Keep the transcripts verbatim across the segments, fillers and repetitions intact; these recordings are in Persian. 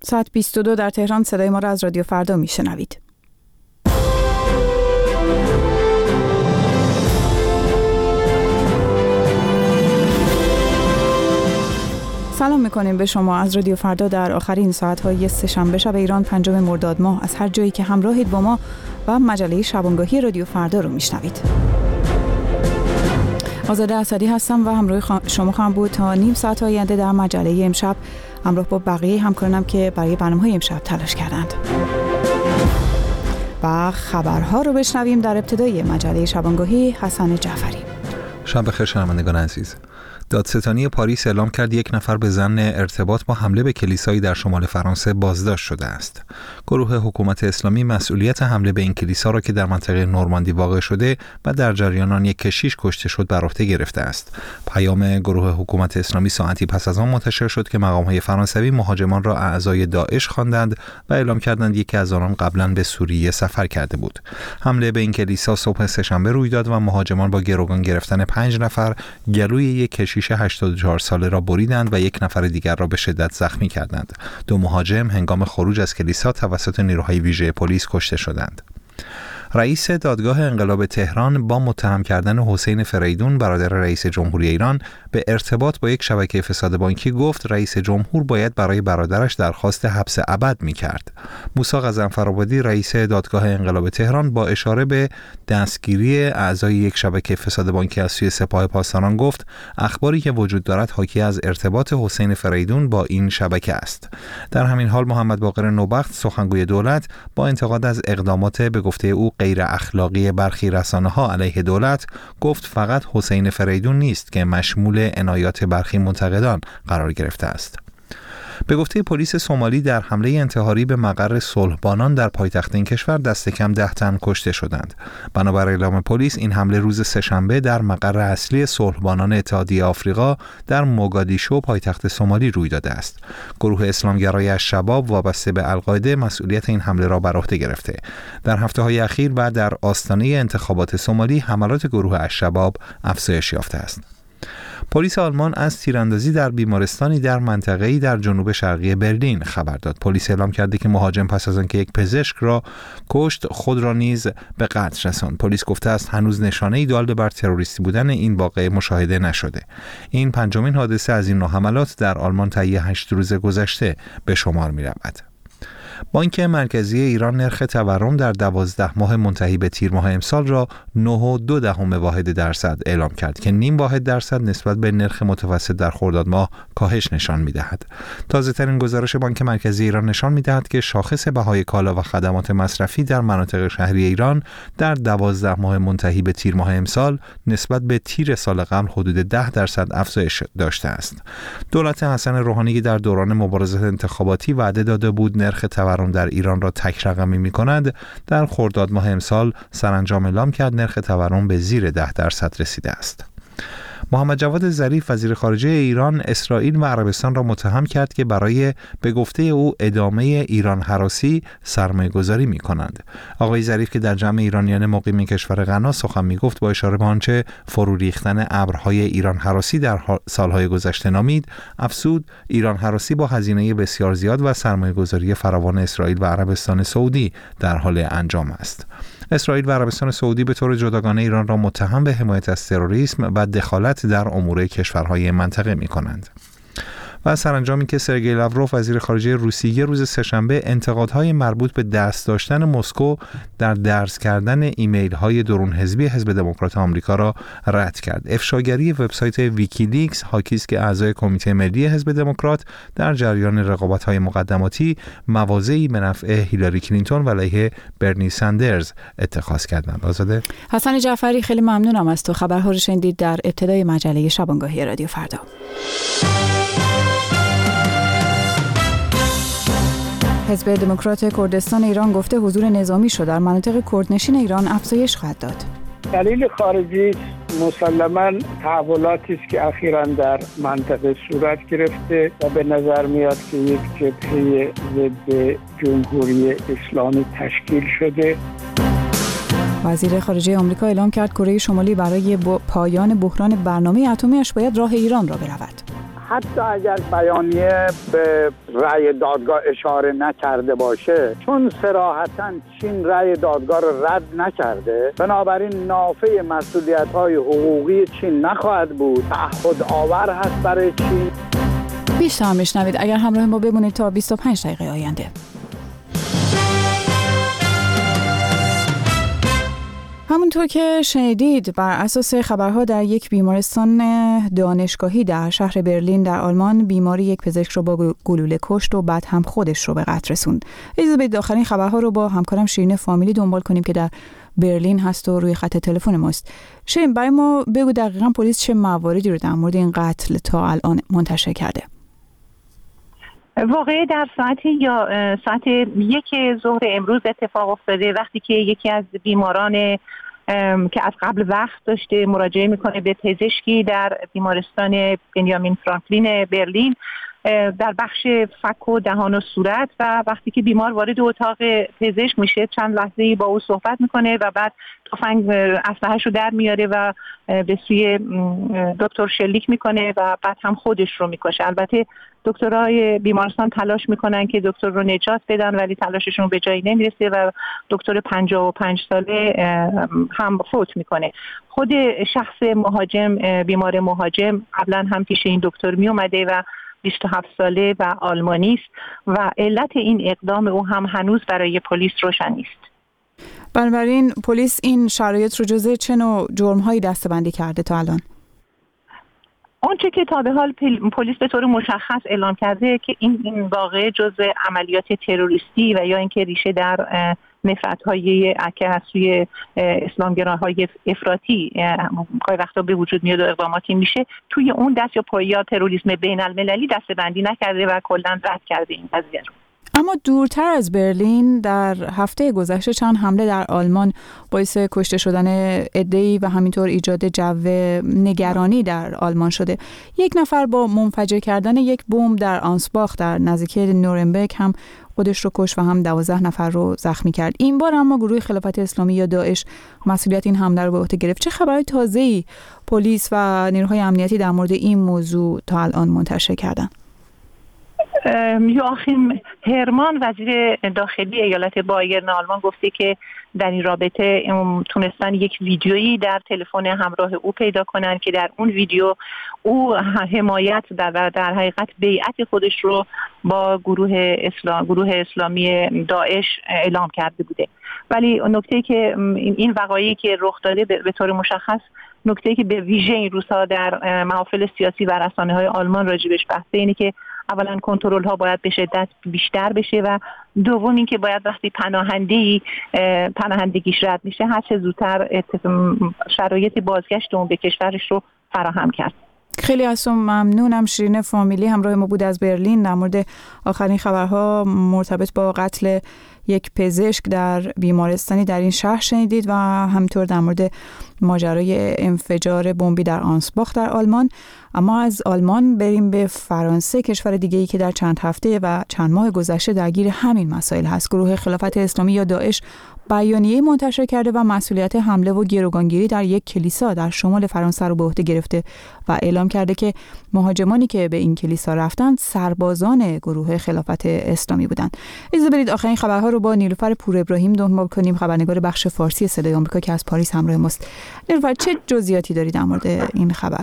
ساعت بیست و دو در تهران صدای ما را از رادیو فردا میشنوید. سلام میکنیم به شما از رادیو فردا در آخرین ساعت‌های سه‌شنبه شب ایران پنجم مرداد ماه از هر جایی که همراهید با ما و مجله شبانگاهی رادیو فردا رو میشنوید. آزاده اسدی هستم و همراه شما خواهم بود تا نیم ساعت آینده در مجله امشب، همراه با بقیه همکارانم که برای برنامه‌های امشب تلاش کردند. و خبرها رو بشنویم. در ابتدای مجله شبانگاهی حسن جعفری. شب بخیر شنوندگان عزیز. دادستانی پاریس اعلام کرد یک نفر به ضمن ارتباط با حمله به کلیسایی در شمال فرانسه بازداشت شده است. گروه حکومت اسلامی مسئولیت حمله به این کلیسا را که در منطقه نورماندی واقع شده و در جریان آن یک کشیش کشته شد بر عهده گرفته است. پیام گروه حکومت اسلامی ساعتی پس از آن منتشر شد که مقام‌های فرانسوی مهاجمان را اعضای داعش خواندند و اعلام کردند یکی از آنان قبلا به سوریه سفر کرده بود. حمله به این کلیسا صبح سه‌شنبه روی داد و مهاجمان با گروگان گرفتن پنج نفر گلوی یک کشیش هشتاد و چهار ساله را بریدند و یک نفر دیگر را به شدت زخمی کردند. دو مهاجم هنگام خروج از کلیسا توسط نیروهای ویژه پلیس کشته شدند. رئیس دادگاه انقلاب تهران با متهم کردن حسین فریدون برادر رئیس جمهوری ایران به ارتباط با یک شبکه فساد بانکی گفت رئیس جمهور باید برای برادرش درخواست حبس ابد می‌کرد. موسی غضنفرآبادی رئیس دادگاه انقلاب تهران با اشاره به دستگیری اعضای یک شبکه فساد بانکی از سوی سپاه پاسداران گفت اخباری که وجود دارد حاکی از ارتباط حسین فریدون با این شبکه است. در همین حال محمد باقر نوبخت سخنگوی دولت با انتقاد از اقدامات به گفته او غیر اخلاقی برخی رسانه‌ها علیه دولت گفت فقط حسین فریدون نیست که مشمول عنایات برخی منتقدان قرار گرفته است. به گفته پلیس سومالی در حمله انتحاری به مقر صلحبانان در پایتخت این کشور دست کم ده تن کشته شدند. بنابر اعلام پلیس این حمله روز سه‌شنبه در مقر اصلی صلحبانان اتحادیه آفریقا در موگادیشو پایتخت سومالی روی داده است. گروه اسلامگرای الشباب وابسته به القاعده مسئولیت این حمله را بر عهده گرفته. در هفته‌های اخیر و در آستانه انتخابات سومالی حملات گروه الشباب افزایش یافته است. پلیس آلمان از تیراندازی در بیمارستانی در منطقه‌ای در جنوب شرقی برلین خبر داد. پلیس اعلام کرده که مهاجم پس از آنکه یک پزشک را کشت خود را نیز به قتل رساند. پلیس گفته است هنوز نشانه‌ای دال بر تروریستی بودن این واقعه مشاهده نشده. این پنجمین حادثه از این نوع حملات در آلمان طی هشت روز گذشته به شمار می‌رود. بانک مرکزی ایران نرخ تورم در دوازده ماه منتهی به تیر ماه امسال را نه و دو دهم واحد درصد اعلام کرد که نیم واحد درصد نسبت به نرخ متوسط در خرداد ماه کاهش نشان می‌دهد. تازه‌ترین گزارش بانک مرکزی ایران نشان می‌دهد که شاخص بهای کالا و خدمات مصرفی در مناطق شهری ایران در دوازده ماه منتهی به تیر ماه امسال نسبت به تیر سال قبل حدود ده درصد افزایش داشته است. دولت حسن روحانی در دوران مبارزات انتخاباتی وعده داده بود نرخ تورم در ایران را تک رقمی می‌کند. در خرداد ماه امسال سرانجام اعلام کرد نرخ تورم به زیر ده درصد رسیده است. محمد جواد ظریف وزیر خارجه ایران اسرائیل و عربستان را متهم کرد که برای به گفته او ادامه ایران هراسی سرمایه‌گذاری می‌کنند. آقای ظریف که در جمع ایرانیان مقیم کشور غنا سخن می‌گفت با اشاره به آنچه فرو ریختن ابرهای ایران هراسی در سالهای گذشته نامید، افزود ایران هراسی با هزینه بسیار زیاد و سرمایه‌گذاری فراوان اسرائیل و عربستان سعودی در حال انجام است. اسرائیل و عربستان سعودی به طور جداگانه ایران را متهم به حمایت از تروریسم و دخالت در امور کشورهای منطقه می‌کنند. و سرانجامی که سرگئی لاوروف وزیر خارجه روسیه روز سه‌شنبه انتقادهای مربوط به دست داشتن مسکو در درز کردن ایمیل‌های درون حزبی حزب دموکرات آمریکا را رد کرد. افشاگری وبسایت ویکیلیکس حاکی است که اعضای کمیته ملی حزب دموکرات در جریان رقابت‌های مقدماتی مواضعی به نفع هیلاری کلینتون و علیه برنی ساندرز اتخاذ کردند. آزاده حسن جعفری خیلی ممنونم از تو. خبرها رو شنیدید در ابتدای مجله شبانگاهی رادیو فردا. حزب دموکرات کردستان ایران گفته حضور نظامی شده در مناطق کردنشین ایران افزایش خواهد داد. دلیل خارجی مسلماً تحولاتی است که اخیراً در منطقه صورت گرفته و به نظر میاد که یک جبهه ضد جمهوری اسلامی تشکیل شده. وزیر خارجه آمریکا اعلام کرد کره شمالی برای پایان بحران برنامه اتمی‌اش باید راه ایران را برود. حتی اگر بیانیه به رأی دادگاه اشاره نکرده باشه، چون صراحتاً چین رأی دادگاه رو رد نکرده، بنابراین نافع مسئولیت‌های حقوقی چین نخواهد بود، تعهد آور هست برای چین. بیشتر میشنوید اگر همراه ما بمونید تا بیست و پنج دقیقه آینده. همونطور که شنیدید، بر اساس خبرها در یک بیمارستان دانشگاهی در شهر برلین در آلمان بیماری یک پزشک رو با گلوله کشت و بعد هم خودش رو به قتل رسوند. اجازه بدید آخرین خبرها رو با همکارم شیرین فامیلی دنبال کنیم که در برلین هست و روی خط تلفن ماست. شیرین، برای ما بگو دقیقاً پلیس چه مواردی رو در مورد این قتل تا الان منتشر کرده؟ واقعی در ساعت یا ساعت یک ظهر امروز اتفاق افتاده، وقتی که یکی از بیماران که از قبل وقت داشته مراجعه میکنه به پزشکی در بیمارستان بنیامین فرانکلین برلین در بخش فک و دهان و صورت، و وقتی که بیمار وارد اتاق پزشک میشه چند لحظه با او صحبت میکنه و بعد تفنگ اسلحه‌اش رو در میاره و به سوی دکتر شلیک میکنه و بعد هم خودش رو میکشه. البته دکترای بیمارستان تلاش میکنن که دکتر رو نجات بدن، ولی تلاششون به جایی نمیرسه و دکتر پنجاه و پنج ساله هم فوت میکنه. خود شخص مهاجم، بیمار مهاجم، قبلا هم پیش این دکتر میومده و بیست و هفت ساله و آلمانی است و علت این اقدام او هم هنوز برای پلیس روشن نیست. بنابراین پلیس این شرایط رو جزء چه نوع جرم‌هایی دسته‌بندی کرده تا الان؟ آنچه که تا به حال پلیس به طور مشخص اعلام کرده که این این واقعه جزء عملیات تروریستی و یا اینکه ریشه در نفرت‌های که از سوی اسلامگراهای افراطی گاهی وقتا به وجود میاد و اقداماتی میشه، توی اون دست یا پایا تروریسم بین المللی دسته‌بندی نکرده و کلاً رد کرده این قضیه رو. اما دورتر از برلین در هفته گذشته چند حمله در آلمان باعث کشته شدن عده‌ای و همینطور ایجاد جو نگرانی در آلمان شده. یک نفر با منفجر کردن یک بمب در آنسباخ در نزدیکی نورنبرگ هم خودش رو کشت و هم دوازده نفر رو زخمی کرد. این بار اما گروه خلافت اسلامی یا داعش مسئولیت این حمله رو به عهده گرفت. چه خبرهای تازه‌ای پلیس و نیروهای امنیتی در مورد این موضوع تا الان منتشر کردن؟ یواخیم هرمان وزیر داخلی ایالت بایرن آلمان گفته که در این رابطه تونستن یک ویدیویی در تلفن همراه او پیدا کنن که در اون ویدیو او حمایت در در حقیقت بیعت خودش رو با گروه اسلام گروه اسلامی داعش اعلام کرده بوده. ولی نکته که این وقایعی که رخ داده به طور مشخص، نکته که به ویژه این روزها در محافل سیاسی و رسانه‌های آلمان راجبش بحثه اینه که اولا کنترل ها باید به شدت بیشتر بشه و دوم این که باید وقتی پناهندگی پناهندگیش رد میشه هر چه زودتر شرایط بازگشت اون به کشورش رو فراهم کرد. خیلی از شما ممنونم. شیرین فامیلی همراه ما بود از برلین در مورد آخرین خبرها مرتبط با قتل یک پزشک در بیمارستانی در این شهر شنیدید و همینطور در مورد ماجرای انفجار بمبی در آنسباخ در آلمان. اما از آلمان بریم به فرانسه، کشور دیگه‌ای که در چند هفته و چند ماه گذشته درگیر همین مسائل هست. گروه خلافت اسلامی یا داعش بیانیه منتشر کرده و مسئولیت حمله و گروگانگیری در یک کلیسا در شمال فرانسه رو به عهده گرفته و اعلام کرده که مهاجمانی که به این کلیسا رفتند سربازان گروه خلافت اسلامی بودند. اجازه بدید آخرین خبرها رو با نیلوفر پور ابراهیم دنبال کنیم، خبرنگار بخش فارسی صدای آمریکا که از پاریس همراه ماست. نیلوفر، چه جزئیاتی دارید در مورد این خبر؟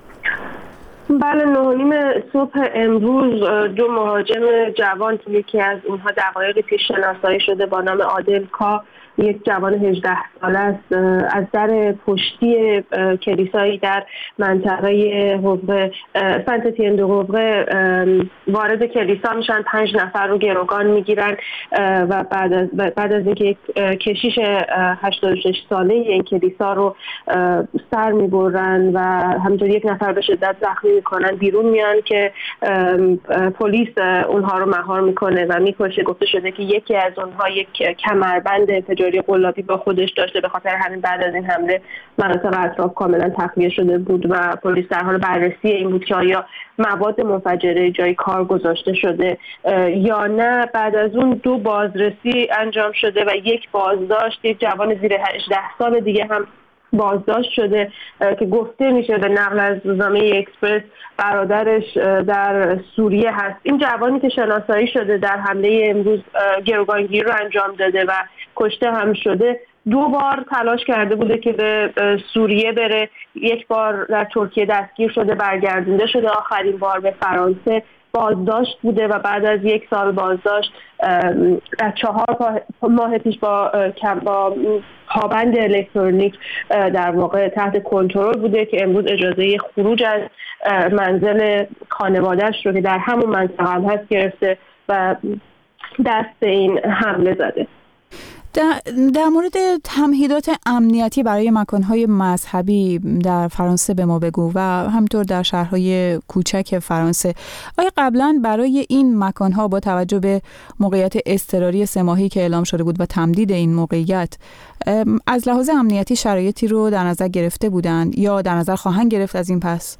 بله، نه نیم صبح امروز دو مهاجم جوان که یکی از اونها دقایق پیش شناسایی شده با نام عادل کا، یک جوان هجده ساله است، از در پشتی کلیسایی در منطقه حوض سنت تین دو حوض وارد کلیسا میشن. پنج نفر رو گروگان میگیرن و بعد از بعد از اینکه یک کشیش هشتاد و شش ساله این کلیسا رو سر میبرن و همینطور یک نفر به شدت زخمی میکنن، بیرون میان که پلیس اونها رو مهار میکنه و میکشه. گفته شده که یکی از اونها یک کمربند تجاری قلابی با خودش داشته، به خاطر همین بعد از این حمله مناطق اطراف کاملا تخلیه شده بود و پلیس در حال بررسی این بود که آیا مواد منفجره جای کار گذاشته شده یا نه. بعد از اون دو بازرسی انجام شده و یک بازداشت. یک جوان زیر هجده سال دیگه هم بازداشت شده که گفته میشه به نقل از روزنامه اکسپرس برادرش در سوریه هست. این جوانی که شناسایی شده در حمله امروز گروگانگیری رو انجام داده و کشته هم شده، دو بار تلاش کرده بوده که به سوریه بره. یک بار در ترکیه دستگیر شده، برگردونده شده، آخرین بار به فرانسه بازداشت بوده و بعد از یک سال بازداشت از چهار ماه پیش با با پابند الکترونیک در واقع تحت کنترل بوده که امروز اجازه خروج از منزل خانواده‌اش رو که در همون منطقه هم هست گرفته و دست به این حمله زده. در, در مورد تمهیدات امنیتی برای مکانهای مذهبی در فرانسه به ما بگو و همطور در شهرهای کوچک فرانسه. آیا قبلا برای این مکانها با توجه به موقعیت اضطراری سه ماهی که اعلام شده بود و تمدید این موقعیت از لحاظ امنیتی شرایطی رو در نظر گرفته بودند یا در نظر خواهند گرفت از این پس؟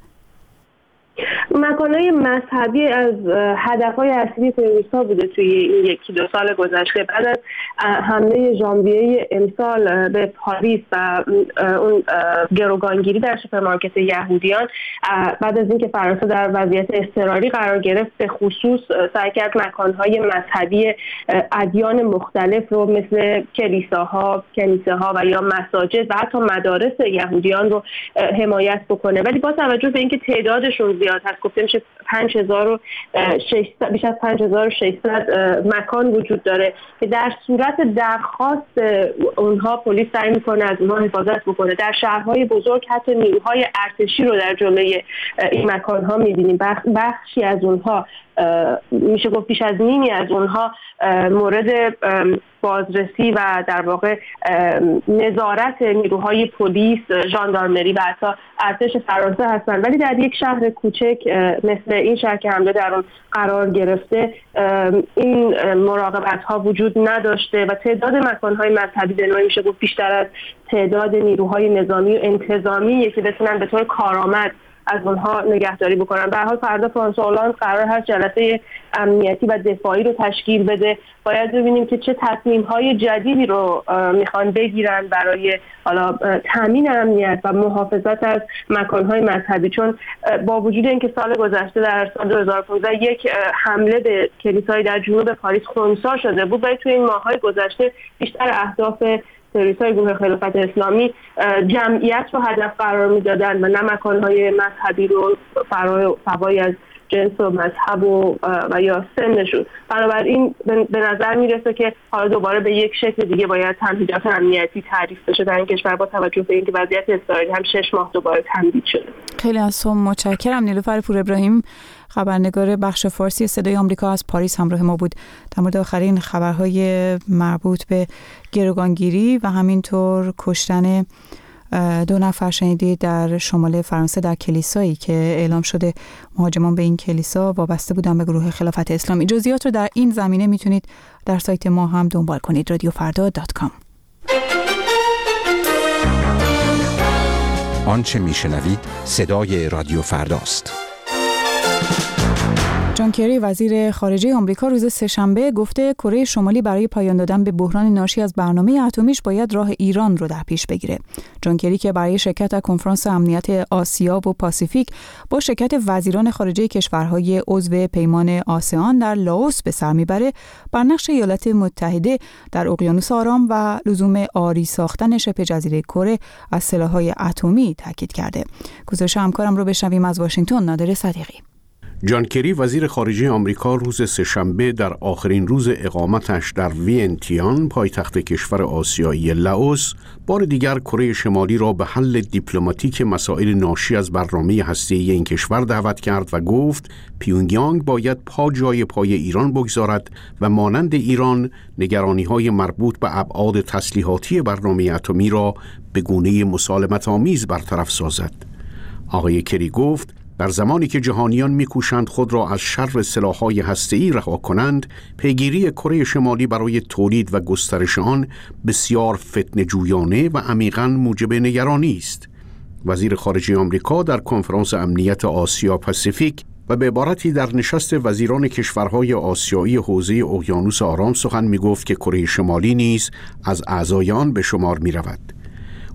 مکانهای مذهبی از هدفهای اصلی تروریست‌ها بوده توی این یکی دو سال گذشته. بعد از حمله ژانویه امسال به پاریس و اون گروگانگیری در سوپرمارکت یهودیان، بعد از اینکه فرانسه در وضعیت اضطراری قرار گرفت، به خصوص سعی کرد مکانهای مذهبی ادیان مختلف رو مثل کلیساها، کنیسه‌ها و یا مساجد و حتی مدارس یهودیان رو حمایت بکنه. ولی با توجه به اینکه تعدادشون زیاد هست، گفته میشه پنج هزار و ششصد بیش از پنج هزار و ششصد مکان وجود داره که در صورت درخواست اونها پلیس سعی میکنه از اونها حفاظت بکنه. در شهرهای بزرگ حتی نیروهای ارتشی رو در جلوی این مکانها میبینیم. بخشی از اونها، میشه گفت بیش از نیمی از اونها مورد بازرسی و در واقع نظارت نیروهای پلیس، ژاندارمری و حتی ارتش فرانسه هستند. ولی در یک شهر کوچک مثل این شهر که حمله در اون قرار گرفته، این مراقبت ها وجود نداشته و تعداد مکان های مذهبی به نوعی میشه گفت بیشتر از تعداد نیروهای نظامی و انتظامی که بتونن به طور کارآمد از اونها نگهداری بکنن. به هر حال فردا فرانسوا هلند قرار هست جلسه امنیتی و دفاعی رو تشکیل بده. باید ببینیم که چه تصمیم‌های جدیدی رو میخوان بگیرن برای حالا تامین امنیت و محافظت از مکان‌های مذهبی، چون با وجود اینکه سال گذشته در سال دو هزار و پانزده یک حمله به کلیسای در جنوب پاریس خنثی شده بود، ولی توی این ماه‌های گذشته بیشتر اهداف تروریست‌های گروه خلافت اسلامی جمعیت رو هدف قرار میدادن و نه مکان‌های مذهبی رو فوای از جنس و مذهب و, و یا سنشون. بنابراین به نظر میرسه که حالا دوباره به یک شکل دیگه باید تمهیدات امنیتی تعریف بشه در این کشور با توجه به اینکه وضعیت اضطراری هم شش ماه دوباره تمدید شده. خیلی از شما متشکرم. نیلوفر پور ابراهیم، خبرنگار بخش فارسی صدای آمریکا از پاریس همراه ما بود در مورد آخرین خبرهای مربوط به گروگانگیری و همینطور کشتن دو نفر شنیدید در شمال فرانسه در کلیسایی که اعلام شده مهاجمان به این کلیسا وابسته بودن به گروه خلافت اسلامی. جزئیات رو در این زمینه میتونید در سایت ما هم دنبال کنید، رادیو فردا دات کام. آنچه میشنوید صدای رادیو فرداست. جان کری وزیر خارجه آمریکا روز سه‌شنبه گفته کره شمالی برای پایان دادن به بحران ناشی از برنامه اتمیش باید راه ایران رو در پیش بگیره. جان کری که برای شرکت در کنفرانس امنیت آسیا و پاسیفیک با شرکت وزیران خارجه کشورهای عضو پیمان آسیان در لاوس به سر میبره، بر نقش ایالات متحده در اقیانوس آرام و لزوم آری ساختن شبه جزیره کره از سلاح‌های اتمی تاکید کرده. گزارش همکارم رو بشنویم از واشنگتن. نادر صدیقی. جان کری وزیر خارجه آمریکا روز سه‌شنبه در آخرین روز اقامتش در وینتیان پایتخت کشور آسیایی لاوس بار دیگر کره شمالی را به حل دیپلماتیک مسائل ناشی از برنامه هسته‌ای این کشور دعوت کرد و گفت پیونگیانگ باید پا جای پای ایران بگذارد و مانند ایران نگرانی‌های مربوط به ابعاد تسلیحاتی برنامه اتمی را به گونه مسالمت آمیز برطرف سازد. آقای کری گفت در زمانی که جهانیان می‌کوشند خود را از شر سلاح‌های هسته‌ای رها کنند، پیگیری کره شمالی برای تولید و گسترش آن بسیار فتنه‌جویانه و عمیقاً موجب نگرانی است. وزیر خارجه آمریکا در کنفرانس امنیت آسیا پاسیفیک و به عبارتی در نشست وزیران کشورهای آسیایی حوزه اقیانوس آرام سخن می‌گفت که کره شمالی نیز از اعضای آن به شمار می‌رود.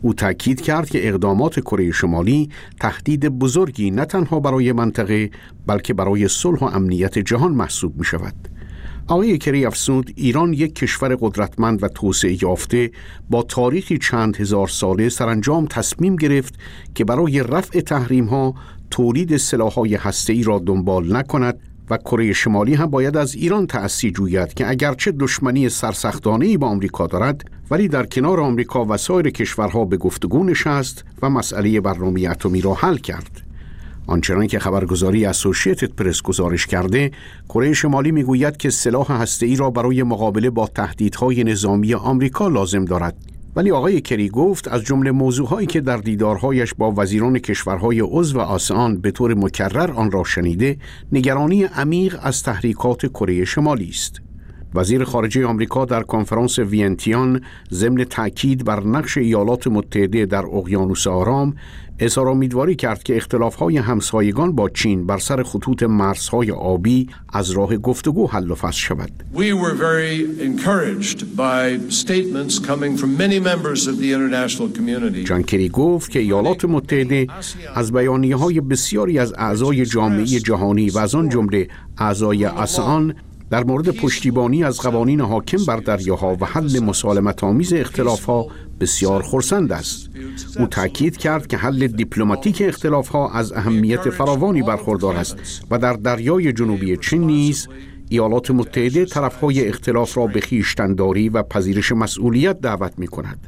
او تاکید کرد که اقدامات کره شمالی تهدید بزرگی نه تنها برای منطقه بلکه برای صلح و امنیت جهان محسوب می شود. آقای کری افزود ایران یک کشور قدرتمند و توسعه یافته با تاریخی چند هزار ساله سرانجام تصمیم گرفت که برای رفع تحریم‌ها تولید سلاح‌های هسته‌ای را دنبال نکند و کره شمالی هم باید از ایران تأسی جوید که اگرچه دشمنی سرسختانه‌ای با آمریکا دارد ولی در کنار آمریکا و سایر کشورها به گفتگو نشست و مسئله برنامه اتمی را حل کرد. آنچنان که خبرگزاری اسوسییتد پرس گزارش کرده، کره شمالی میگوید که سلاح هسته‌ای را برای مقابله با تهدیدهای نظامی آمریکا لازم دارد. ولی آقای کری گفت از جمله موضوعهایی که در دیدارهایش با وزیران کشورهای عضو آسیان به طور مکرر آن را شنیده، نگرانی عمیق از تحریکات کره شمالی است. وزیر خارجه آمریکا در کنفرانس وینتیان ضمن تاکید بر نقش ایالات متحده در اقیانوس آرام اظهار امیدواری کرد که اختلاف‌های همسایگان با چین بر سر خطوط مرزهای آبی از راه گفتگو حل و فصل شود. We were very encouraged by statements coming from many members of the international community. جان کری گفت که ایالات متحده از بیانیه‌های بسیاری از اعضای جامعه جهانی و از آن جمله اعضای آسیان در مورد پشتیبانی از قوانین حاکم بر دریاها و حل مسالمت‌آمیز اختلاف‌ها بسیار خرسند است. او تاکید کرد که حل دیپلماتیک اختلاف‌ها از اهمیت فراوانی برخوردار است و در دریای جنوبی چین نیز ایالات متحده طرف‌های اختلاف را به خویشتن‌داری و پذیرش مسئولیت دعوت می‌کند.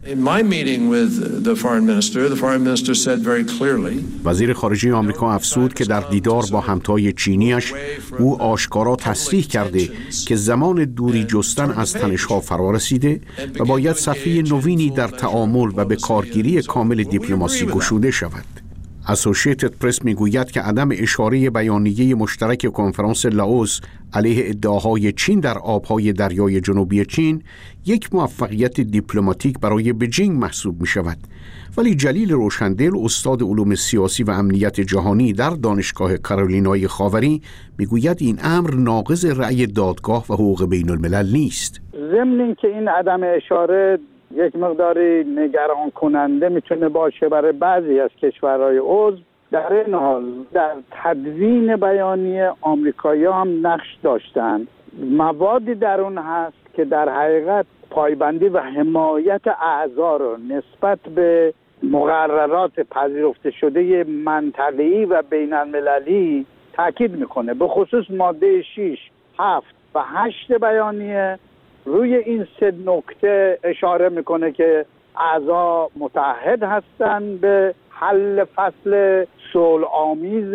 وزیر خارجه آمریکا افزود که در دیدار با همتای چینیش او آشکارا تصریح کرده که زمان دوری جستن از تنش‌ها فرا رسیده و باید صفحه نوینی در تعامل و به کارگیری کامل دیپلماسی گشوده شود. اسوسییتد پرس میگوید که عدم اشاره بیانیه مشترک کنفرانس لاوس علیه ادعاهای چین در آبهای دریای جنوبی چین یک موفقیت دیپلماتیک برای بجینگ محسوب می شود. ولی جلیل روشندل، استاد علوم سیاسی و امنیت جهانی در دانشگاه کارولینای خاوری، میگوید این امر ناقض رأی دادگاه و حقوق بین الملل نیست. ضمن اینکه این عدم اشاره یک مقداری نگران کننده میتونه باشه برای بعضی از کشورهای عضو، در این حال در تدوین بیانیه آمریکایی هم نقش داشتند. موادی در اون هست که در حقیقت پایبندی و حمایت اعضا رو نسبت به مقررات پذیرفته شده منطقه‌ای و بین المللی تاکید میکنه. به خصوص ماده شش، هفت و هشت بیانیه روی این سه نکته اشاره میکنه که اعضا متعهد هستند به حل فصل صلح آمیز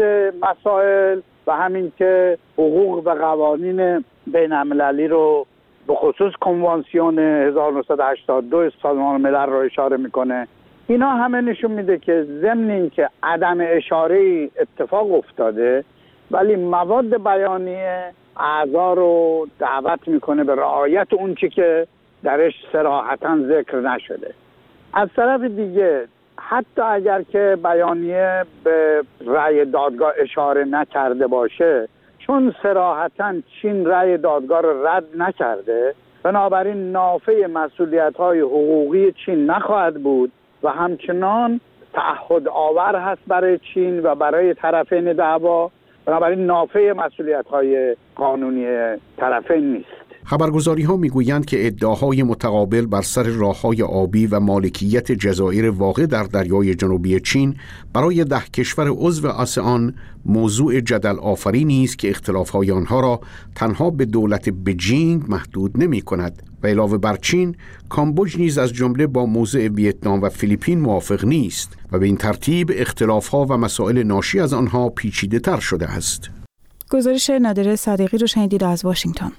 مسائل و همین که حقوق و قوانین بین المللی رو به خصوص کنوانسیون هزار و نهصد و هشتاد و دو سازمان ملل رو اشاره میکنه. اینا همه نشون میده که ضمن این که عدم اشاره اتفاق افتاده ولی مواد بیانیه اعضا رو دعوت میکنه به رعایت اون چی که درش صراحتاً ذکر نشده. از طرف دیگه حتی اگر که بیانیه به رأی دادگاه اشاره نکرده باشه، چون صراحتاً چین رأی دادگاه رو رد نکرده، بنابراین نافع مسئولیت‌های حقوقی چین نخواهد بود و همچنان تعهد آور هست برای چین و برای طرفین دعوا، بنابراین نافع مسئولیت‌های قانونی طرفین نیست. خبرگزاری ها می گویند که ادعاهای متقابل بر سر راههای آبی و مالکیت جزایر واقع در دریای جنوبی چین برای ده کشور عضو آسیان موضوع جدل آفرینی است که اختلافهای آنها را تنها به دولت بجینگ محدود نمی کند و علاوه بر چین، کامبوج نیز از جمله با موضع ویتنام و فیلیپین موافق نیست و به این ترتیب اختلافها و مسائل ناشی از آنها پیچیده تر شده است. گزارش نادر صدیقی رو شنیدید از واشنگتن.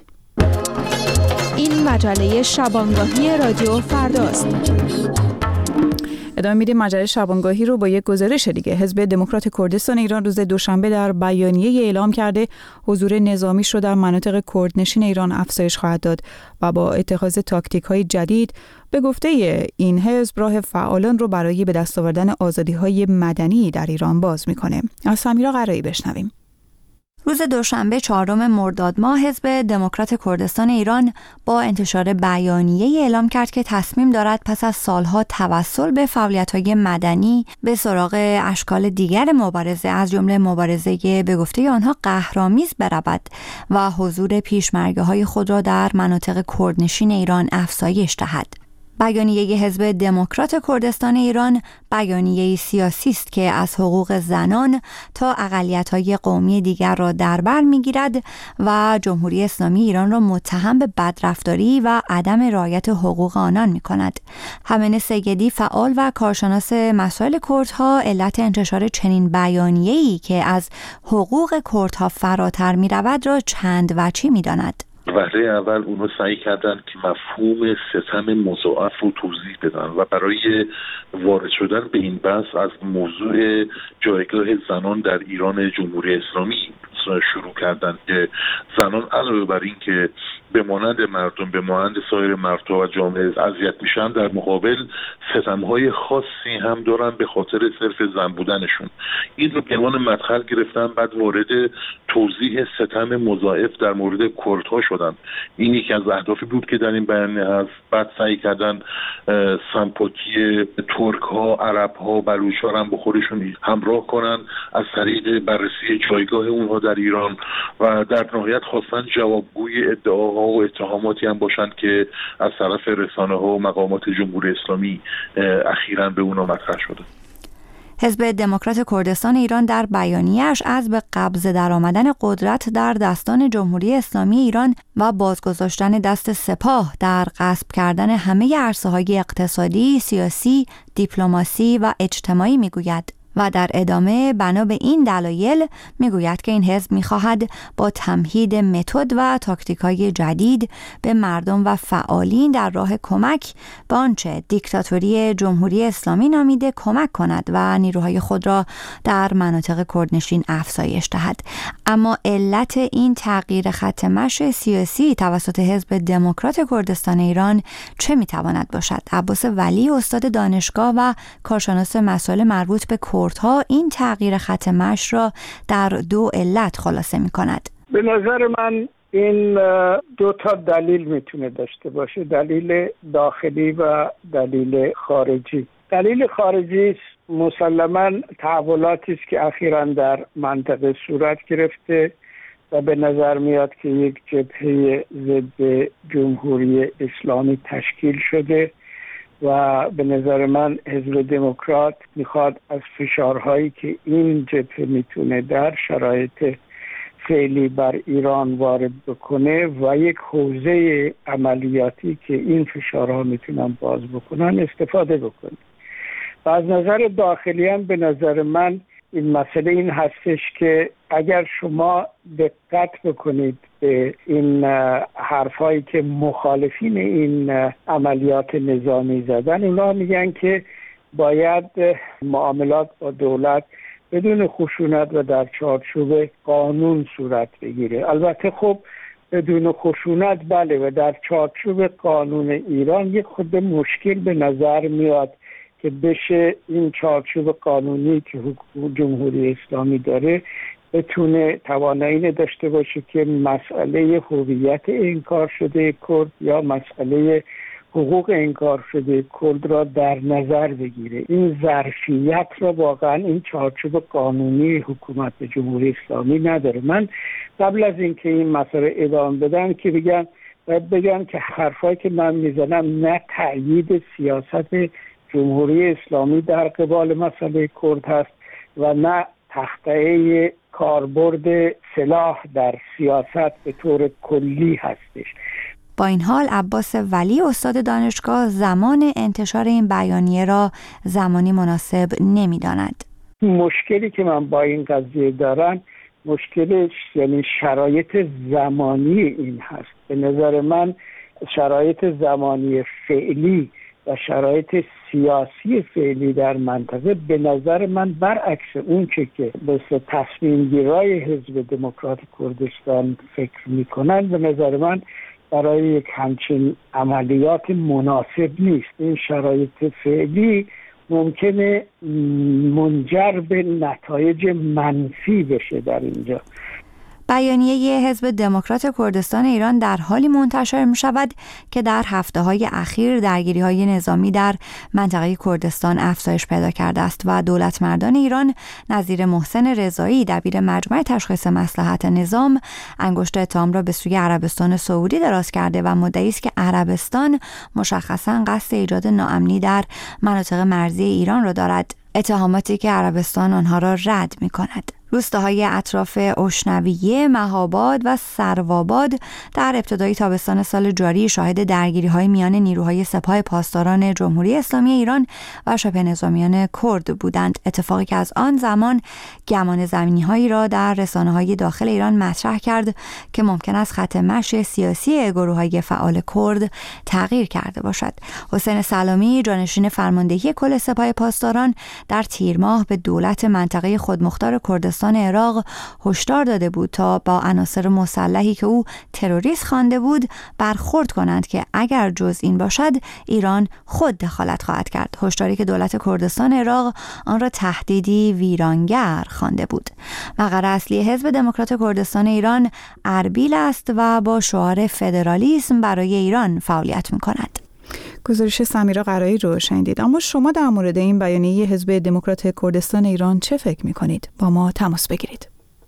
این مجله شبانگاهی رادیو فرداست. ادامه میدیم مجله شبانگاهی رو با یک گزارش دیگه. حزب دموکرات کردستان ایران روز دوشنبه در بیانیه اعلام کرده حضور نظامیش رو در مناطق کردنشین ایران افزایش خواهد داد و با اتخاذ تاکتیک‌های جدید به گفته این حزب راه فعالان رو برای به دست آوردن آزادی‌های مدنی در ایران باز می‌کنه. از سمیرا قرایی بشنویم. روز دوشنبه چهارم مرداد ماه حزب دموکرات کردستان ایران با انتشار بیانیه‌ای اعلام کرد که تصمیم دارد پس از سالها توسل به فعالیت‌های مدنی به سراغ اشکال دیگر مبارزه از جمله مبارزه به گفته آنها قهرآمیز برود و حضور پیشمرگه‌های خود را در مناطق کردنشین ایران افزایش دهد. بیانیه حزب دموکرات کردستان ایران بیانیه سیاسی است که از حقوق زنان تا اقلیت‌های قومی دیگر را در بر می‌گیرد و جمهوری اسلامی ایران را متهم به بدرفتاری و عدم رعایت حقوق آنان می‌کند. همین سیدی فعال و کارشناس مسائل کردها علت انتشار چنین بیانیه‌ای که از حقوق کردها فراتر می‌رود را چند وجهی می‌داند. وهله اول اونها سعی کردن که مفهوم ستم مضاعف رو توضیح بدن و برای وارد شدن به این بحث از موضوع جایگاه زنان در ایران جمهوری اسلامی شروع کردن که زنان علاوه بر این که به مانند مردم به مانند سایر مردها و جامعه اذیت میشن، در مقابل ستم‌های خاصی هم دارن به خاطر صرف زن بودنشون. این رو به عنوان مدخل گرفتن، بعد وارد توضیح ستم مضاعف در مورد کردها شدن. این یکی از اهدافی بود که در این بیانیه هست. بعد سعی کردن سمپاتی ترک‌ها، عرب‌ها، بلوچ‌ها هم با خودشون همراه کنن از طریق بررسی جایگاه اونها در ایران و در نهایت خواستن جوابگوی ادعاها و اتهاماتی هم باشن که از طرف رسانه‌ها و مقامات جمهوری اسلامی اخیراً به اونا مطرح شده. حزب دموکرات کردستان ایران در بیانیه‌اش از به قبض درآمدن قدرت در دستان جمهوری اسلامی ایران و بازگذاشتن دست سپاه در غصب کردن همه عرصه‌های اقتصادی، سیاسی، دیپلماسی و اجتماعی میگوید و در ادامه بنا به این دلایل میگوید که این حزب میخواهد با تمهید متد و تاکتیک‌های جدید به مردم و فعالین در راه کمک به آنچه دیکتاتوری جمهوری اسلامی نامیده کمک کند و نیروهای خود را در مناطق کردنشین افزایش دهد. اما علت این تغییر خط مشی سیاسی توسط حزب دموکرات کردستان ایران چه میتواند باشد؟ عباس ولی استاد دانشگاه و کارشناس مسائل مربوط به کردها این تغییر خط مشی را در دو علت خلاصه می کند. به نظر من این دو تا دلیل میتونه داشته باشه، دلیل داخلی و دلیل خارجی. دلیل خارجی مسلماً تحولاتی است که اخیراً در منطقه صورت گرفته و به نظر میاد که یک جبهه ضد جمهوری اسلامی تشکیل شده و به نظر من حزب دموکرات میخواد از فشارهایی که این جبهه میتونه در شرایط فعلی بر ایران وارد بکنه و یک حوزه عملیاتی که این فشارها میتونن باز بکنن استفاده بکنه. و از نظر داخلی هم به نظر من این مسئله این هستش که اگر شما دقت بکنید به این حرفایی که مخالفین این عملیات نظامی زدن، اونا میگن که باید معاملات با دولت بدون خشونت و در چارچوب قانون صورت بگیره. البته خب بدون خشونت بله، و در چارچوب قانون ایران یک خود مشکل به نظر میاد که بشه این چارچوب قانونی که جمهوری اسلامی داره بتونه توانایی داشته باشه که مسئله هویت انکار شده کرد یا مسئله حقوق انکار شده کرد را در نظر بگیره. این ظرفیت را واقعا این چارچوب قانونی حکومت جمهوری اسلامی نداره. من قبل از اینکه این مسئله ادامه بدم که بگم باید بگم که حرفایی که من میزنم نه تأیید سیاست جمهوری اسلامی در قبال مسئله کرد هست و نه تخطئه کاربرد سلاح در سیاست به طور کلی هستش. با این حال عباس ولی استاد دانشگاه زمان انتشار این بیانیه را زمانی مناسب نمی‌داند. مشکلی که من با این قضیه دارم مشکلش یعنی شرایط زمانی این هست. به نظر من شرایط زمانی فعلی و شرایط سیاسی فعلی در منطقه به نظر من برعکس اون چه که به تصمیم گیرای حزب دموکرات کردستان فکر میکنن، به نظر من برای یک همچین عملیات مناسب نیست. این شرایط فعلی ممکنه منجر به نتایج منفی بشه در اینجا. بیانیه حزب دموکرات کردستان ایران در حالی منتشر می شود که در هفته‌های اخیر درگیری‌های نظامی در منطقه کردستان افزایش پیدا کرده است و دولت مردان ایران نظیر محسن رضایی دبیر مجمع تشخیص مصلحت نظام انگشت اتهام را به سوی عربستان سعودی دراز کرده و مدعی است که عربستان مشخصاً قصد ایجاد ناامنی در مناطق مرزی ایران را دارد، اتهاماتی که عربستان آنها را رد می کند. روستاهای اطراف اشنویه، مهاباد و سروآباد در ابتدای تابستان سال جاری شاهد درگیری‌های میان نیروهای سپاه پاسداران جمهوری اسلامی ایران و شبه نظامیان کرد بودند، اتفاقی که از آن زمان گمان زمینی‌هایی را در رسانه‌های داخل ایران مطرح کرد که ممکن است خط مشی سیاسی گروه‌های فعال کرد تغییر کرده باشد. حسین سلامی، جانشین فرماندهی کل سپاه پاسداران، در تیر ماه به دولت منطقه خودمختار کردستان عراق هشدار داده بود تا با عناصر مسلحی که او تروریست خوانده بود برخورد کنند که اگر جز این باشد ایران خود دخالت خواهد کرد. هشداری که دولت کردستان عراق آن را تهدیدی ویرانگر خوانده بود. مقر اصلی حزب دموکرات کردستان ایران اربیل است و با شعار فدرالیسم برای ایران فعالیت می‌کند. گزارش سمیرا قرایی رو شنیدید. اما شما در مورد این بیانیه حزب دموکرات کردستان ایران چه فکر می‌کنید؟ با ما تماس بگیرید.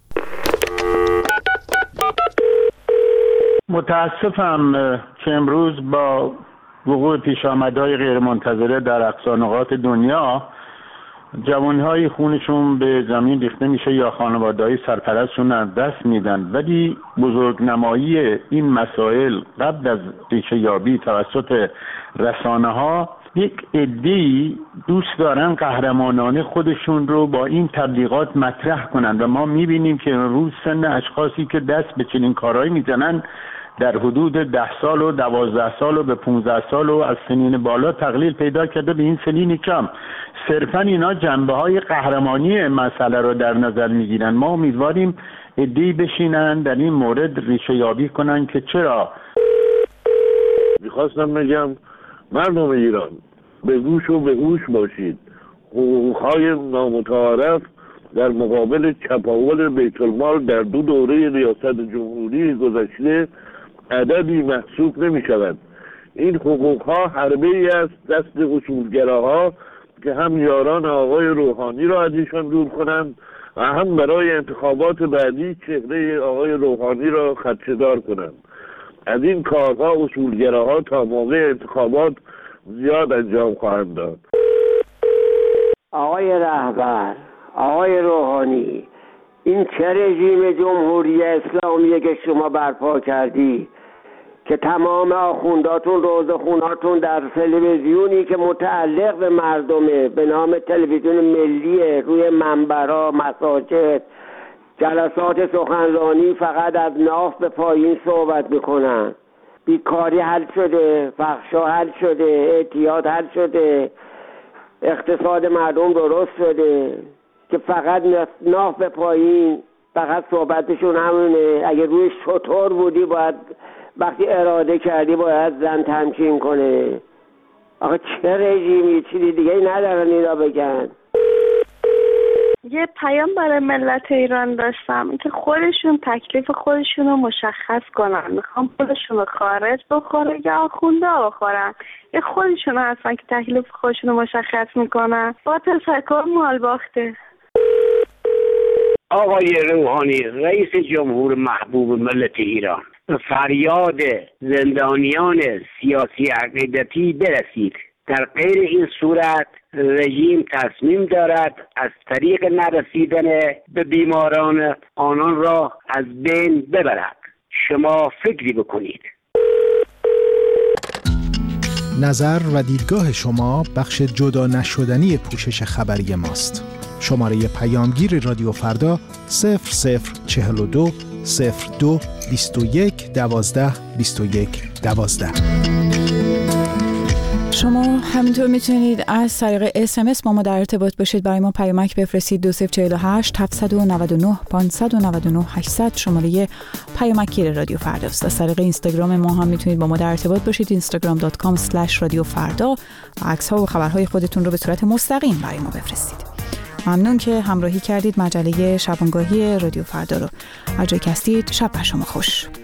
متاسفم که امروز با وقوع پیشامدهای غیرمنتظره در اقصا نقاط دنیا جوانهای خونشون به زمین ریخته میشه یا خانواده‌های سرپرستشون از دست میدن، ولی بزرگنمایی این مسائل قبل از ریشه یابی توسط رسانه ها، یک عده‌ای دوست دارن قهرمانانه خودشون رو با این تبلیغات مطرح کنن و ما میبینیم که امروز سن اشخاصی که دست به چنین کارهایی میزنن در حدود ده سال و دوازده سال و به پونزده سال و از سنین بالا تقلیل پیدا کرده به این سنین کم. صرفا اینا جنبه های قهرمانی مسئله رو در نظر میگیرن. ما امیدواریم عده‌ای بشینن در این مورد ریشه یابی کنن که چرا. میخواستم بگم مردم ایران به گوش و به هوش باشید. حقوقهای نامتعارف در مقابل چپاول بیت المال در دو دوره ریاست جمهوری گذشته عددی محسوب نمی شود. این حقوقها حربه ای است دست اصولگراها که هم یاران آقای روحانی را از ایشان دور کنند و هم برای انتخابات بعدی چهره آقای روحانی را خدشه‌دار کنند. از این کارها اصولگراها تا موقع انتخابات زیاد انجام خواهند داد. آقای رهبر، آقای روحانی، این چه رژیم جمهوری اسلامیه که شما برپا کردی که تمام آخونداتون روزخوناتون در تلویزیونی که متعلق به مردمه به نام تلویزیون ملی روی منبرها، مساجد، جلسات سخنرانی فقط از ناف به پایین صحبت میکنن. بیکاری حل شده، فحشا حل شده، اعتیاد حل شده، اقتصاد مردم درست شده که فقط ناف به پایین، فقط صحبتشون همونه. اگه روی شطور بودی باید وقتی اراده کردی باید زن تمکین کنه. آخه چه رژیمی، چیزی دیگه ای ندارن اینا بگن. یه پیام برای ملت ایران داشتم که خودشون تکلیف خودشون رو مشخص کنن. میخوام خودشون رو خارج بخوره یا آخونده بخورن. یه خودشون هستن که تکلیف خودشون رو مشخص میکنن. با تشکر مال باخته. آقای روحانی، رئیس جمهور محبوب ملت ایران، فریاد زندانیان سیاسی عقیدتی برسید. در غیر این صورت رژیم تصمیم دارد از طریق نرسیدن به بیماران آنان را از بین ببرد. شما فکری بکنید. نظر و دیدگاه شما بخش جدا نشدنی پوشش خبری ماست. شماره پیامگیر رادیو فردا صفر صفر چهل و دو صفر دو بیست و یک دوازده بیست و یک دوازده. شما همینطور میتونید از طریق اس ام اس با ما در ارتباط باشید. برای ما پیامک بفرستید دو صفر چهل و هشت هفتصد و نود و نه پانصد و نود و نه هشتصد، شماره پیامکگیر رادیو فرداست. از طریق اینستاگرام ما هم میتونید با ما در ارتباط باشید. اینستاگرام دات کام اسلش رادیو فردا و عکس ها و خبرهای خودتون رو به صورت مستقیم برای ما بفرستید. ممنون که همراهی کردید مجله شبانگاهی رادیو فردا رو. هر جای که هستید شب بر شما خوش.